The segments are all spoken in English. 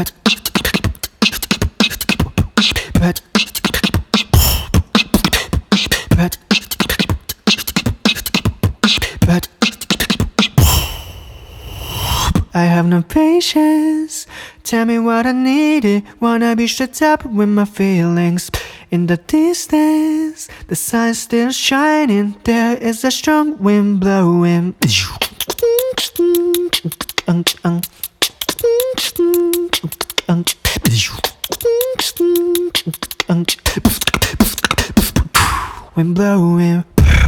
I have no patience. Tell me what I needed. Wanna be shut up with my feelings. In the distance, the sun's still shining. There is a strong wind blowing. Wind blowing.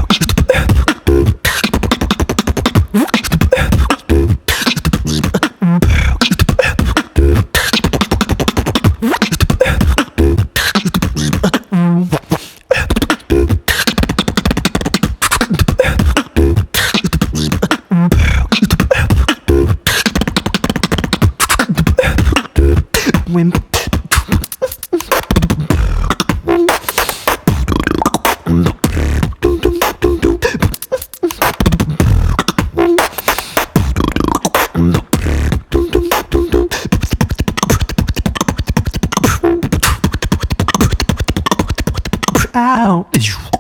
Wind. Ow.